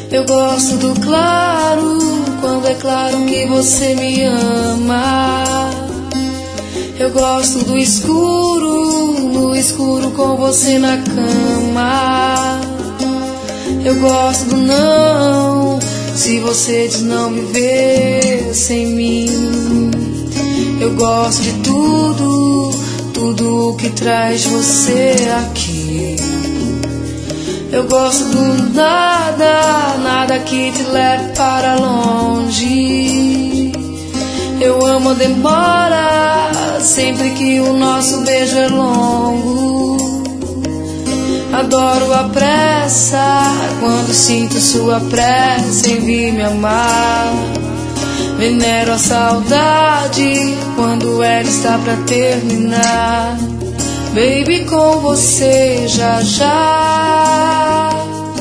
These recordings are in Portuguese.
Eu gosto do claro, quando é claro que você me ama. Eu gosto do escuro, no escuro com você na cama. Eu gosto do não, se você diz não viver sem mim. Eu gosto de tudo, tudo que traz você aqui. Eu gosto do nada, nada que te leve para longe. Eu amo a demora, sempre que o nosso beijo é longo. Adoro a pressa, quando sinto sua pressa em vir me amar. Venero a saudade, quando ela está pra terminar. Baby, com você já já.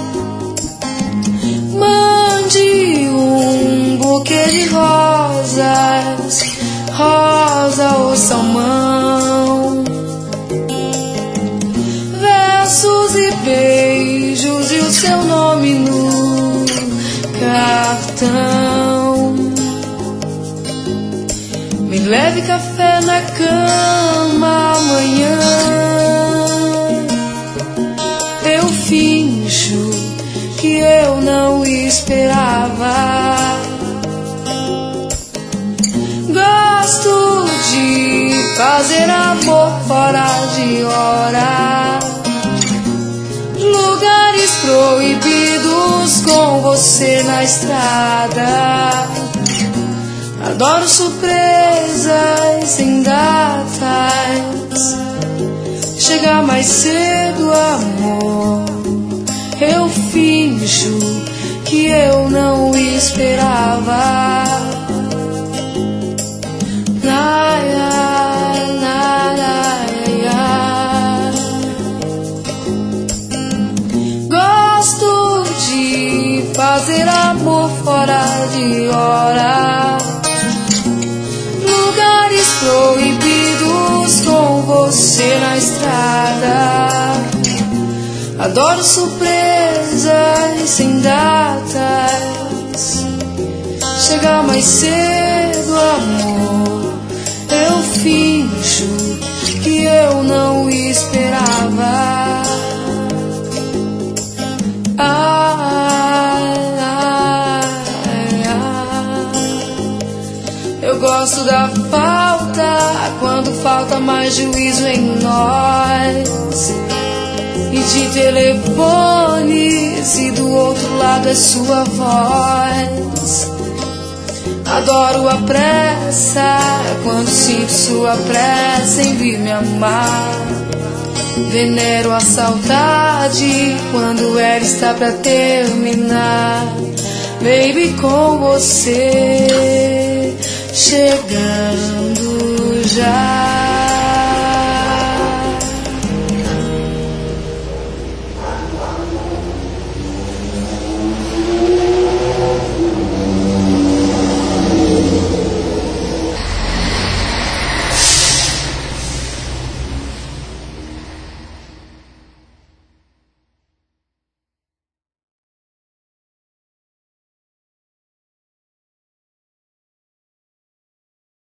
Mande um buquê de rosas, rosa ou salmão, versos e beijos e o seu nome no cartão. Me leve café na cama amanhã. Eu finjo que eu não esperava. Gosto de fazer amor fora de hora, lugares proibidos com você na estrada. Adoro surpresas em datas. Chegar mais cedo, amor. Eu finjo que eu não esperava. Gosto de fazer amor fora de hora, lugares proibidos com você na estrada. Adoro surpresas sem datas. Chegar mais cedo, amor. Eu finjo que eu não esperava. Eu gosto da falta, quando falta mais juízo em nós. E de telefone, se do outro lado é sua voz. Adoro a pressa, quando sinto sua pressa em vir me amar. Venero a saudade, quando ela está pra terminar. Baby, com você chegando já.